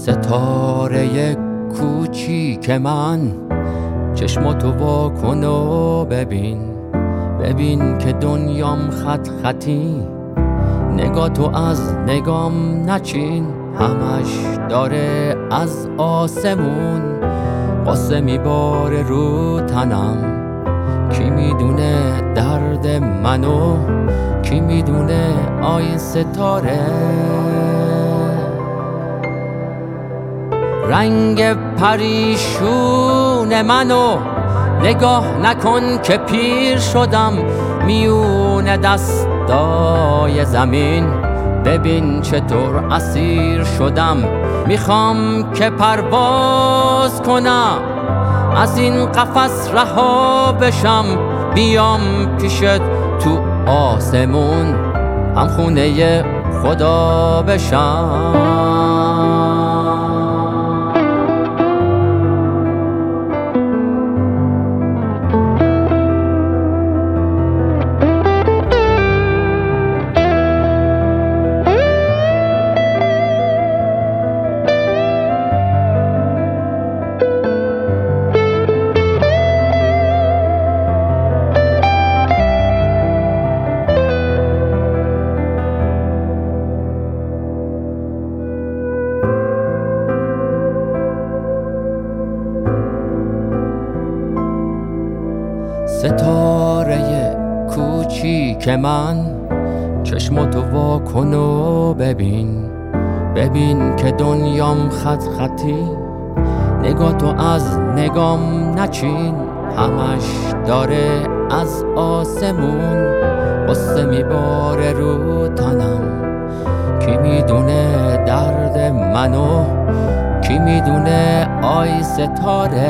ستاره کوچیک من، چشماتو وا کن و ببین که دنیام خط خطی. نگاتو از نگام نچین، همش داره از آسمون قصه میباره رو تنم. کی میدونه درد منو، کی میدونه آین ستاره. رنگ پریشون منو نگاه نکن که پیر شدم. میون دستای زمین ببین چطور اسیر شدم. میخوام که پرواز کنم، از این قفس رها بشم. بیام پیشت تو آسمون، هم خونه خدا بشم. ستاره کوچیک من، چشماتو وا کن و ببین که دنیام خط خطی. نگاتو از نگام نچین، همش داره از آسمون قصه میباره رو تنم. کی میدونه درد منو، کی میدونه آی ستاره.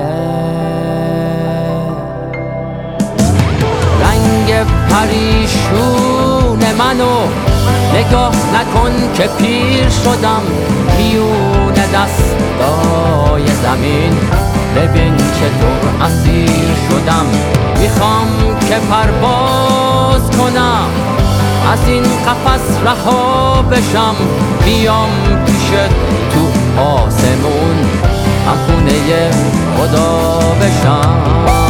رنگ پریشون منو نگاه نکن که پیر شدم. میون دستای زمین ببین چطور اسیر شدم. میخوام که پرواز کنم، از این قفس رها بشم. بیام پیشت تو آسمون، هم خونه خدا بشم.